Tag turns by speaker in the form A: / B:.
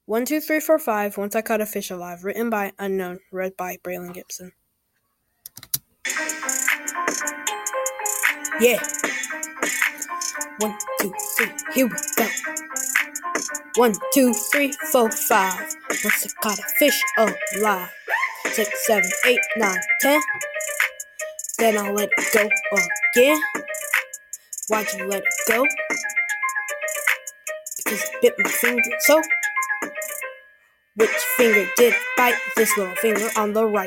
A: 1, 2, 3, 4, 5. Once I Caught a Fish Alive. Written by Unknown. Read by Braylon Gibson. Yeah. 1, 2, 3. Here we go. 1, 2, 3, 4, 5. Once I caught a fish alive. 6, 7, 8, 9, 10. Then I'll let it go again. Why'd you let it go? Because it bit my finger. So, which finger did bite? This little finger on the right.